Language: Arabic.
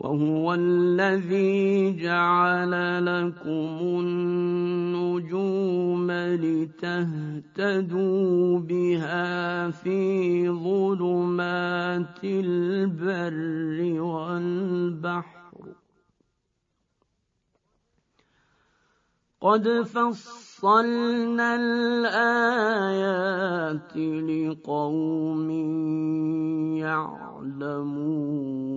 وهو الذي جعل لكم النجوم لتهتدوا بها في ظلمات البر والبحر قد فصلنا الآيات لقوم يعلمون